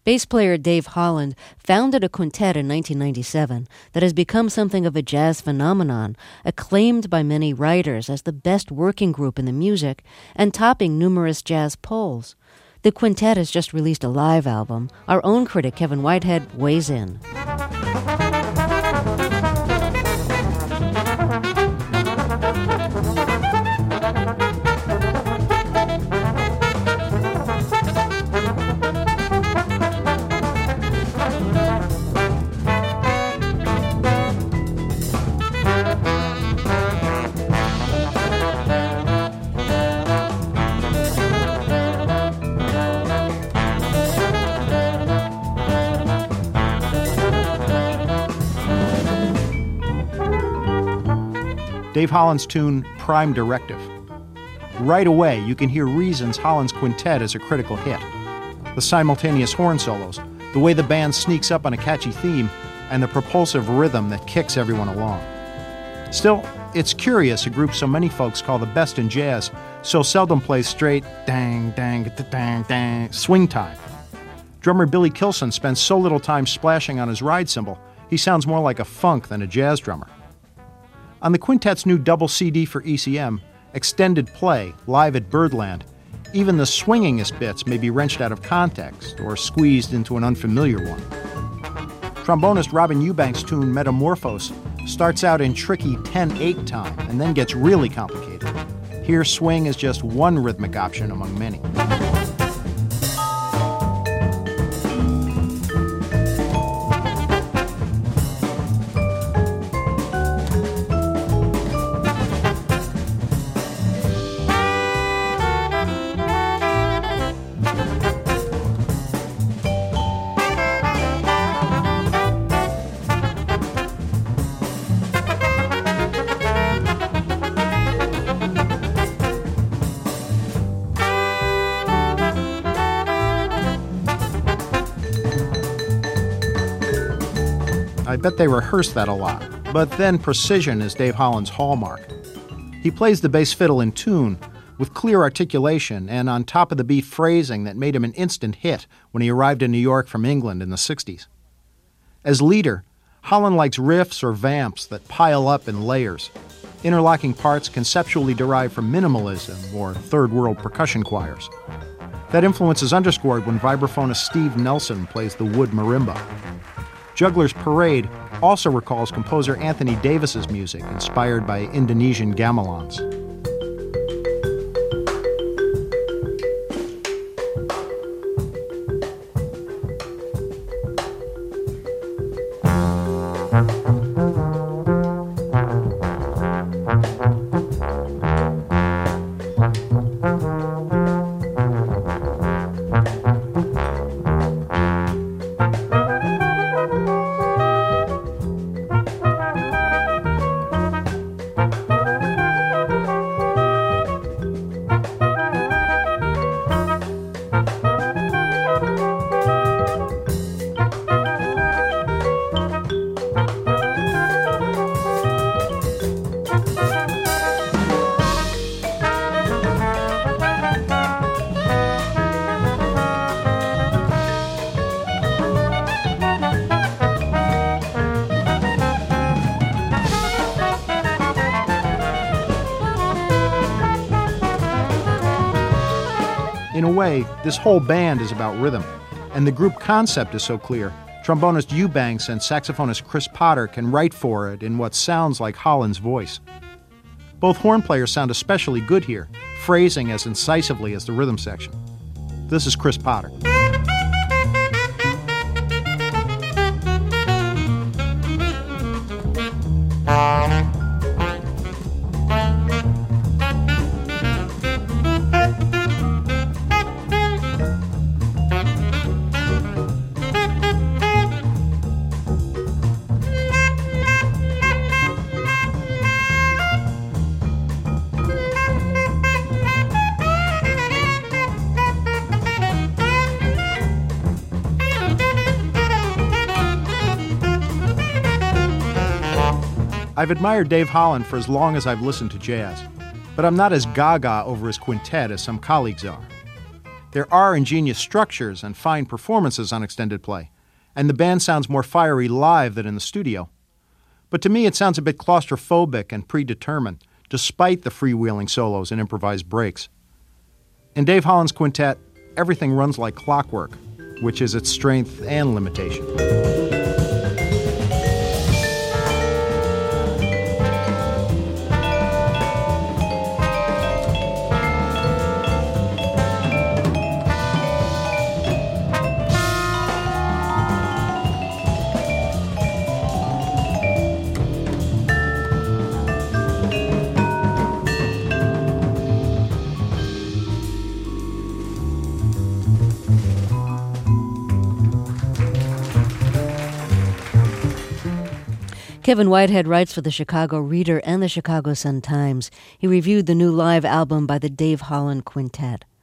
Bass player Dave Holland founded a quintet in 1997 that has become something of a jazz phenomenon, acclaimed by many writers as the best working group in the music and topping numerous jazz polls. The quintet has just released a live album. Our own critic, Kevin Whitehead, weighs in. Dave Holland's tune, Prime Directive. Right away, you can hear reasons Holland's quintet is a critical hit. The simultaneous horn solos, the way the band sneaks up on a catchy theme, and the propulsive rhythm that kicks everyone along. Still, it's curious a group so many folks call the best in jazz so seldom plays straight dang, dang, dang, dang, swing time. Drummer Billy Kilson spends so little time splashing on his ride cymbal, he sounds more like a funk than a jazz drummer. On the quintet's new double CD for ECM, Extended Play, Live at Birdland, even the swingingest bits may be wrenched out of context or squeezed into an unfamiliar one. Trombonist Robin Eubanks' tune Metamorphose starts out in tricky 10/8 time and then gets really complicated. Here, swing is just one rhythmic option among many. I bet they rehearse that a lot, but then precision is Dave Holland's hallmark. He plays the bass fiddle in tune, with clear articulation and on top of the beat phrasing that made him an instant hit when he arrived in New York from England in the 60s. As leader, Holland likes riffs or vamps that pile up in layers, interlocking parts conceptually derived from minimalism or third world percussion choirs. That influence is underscored when vibraphonist Steve Nelson plays the wood marimba. Juggler's Parade also recalls composer Anthony Davis's music, inspired by Indonesian gamelans. In a way, this whole band is about rhythm, and the group concept is so clear, trombonist Eubanks and saxophonist Chris Potter can write for it in what sounds like Holland's voice. Both horn players sound especially good here, phrasing as incisively as the rhythm section. This is Chris Potter. I've admired Dave Holland for as long as I've listened to jazz, but I'm not as gaga over his quintet as some colleagues are. There are ingenious structures and fine performances on extended play, and the band sounds more fiery live than in the studio. But to me, it sounds a bit claustrophobic and predetermined, despite the freewheeling solos and improvised breaks. In Dave Holland's quintet, everything runs like clockwork, which is its strength and limitation. Kevin Whitehead writes for the Chicago Reader and the Chicago Sun-Times. He reviewed the new live album by the Dave Holland Quintet.